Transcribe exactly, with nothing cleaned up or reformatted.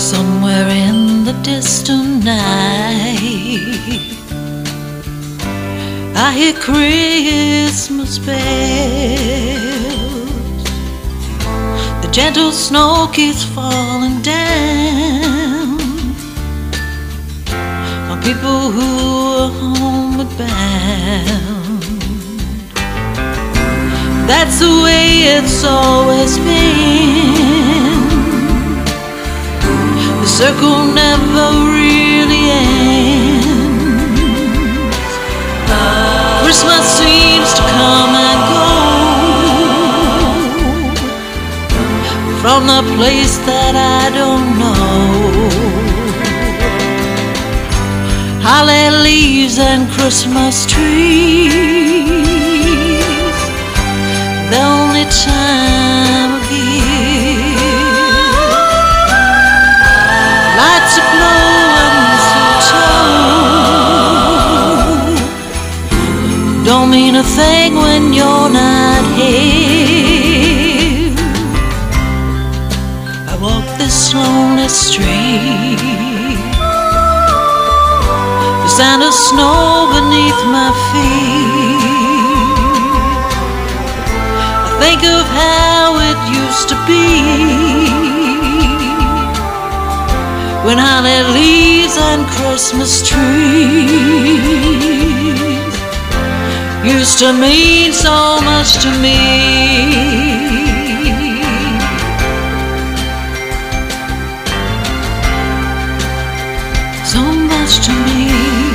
Somewhere in the distant night, I hear Christmas bells. The gentle snow keeps falling down on people who are homeward bound. That's the way it's always been. The circle never really ends. Christmas seems to come and go from the place that I don't know. Holly leaves and Christmas trees, the only time of year. Lights aglow and mistletoe don't mean a thing when you're not here. I walk this lonely street, the sound of snow beneath my feet. I think of how it used to be when holly leaves and Christmas trees used to mean so much to me. So much to me.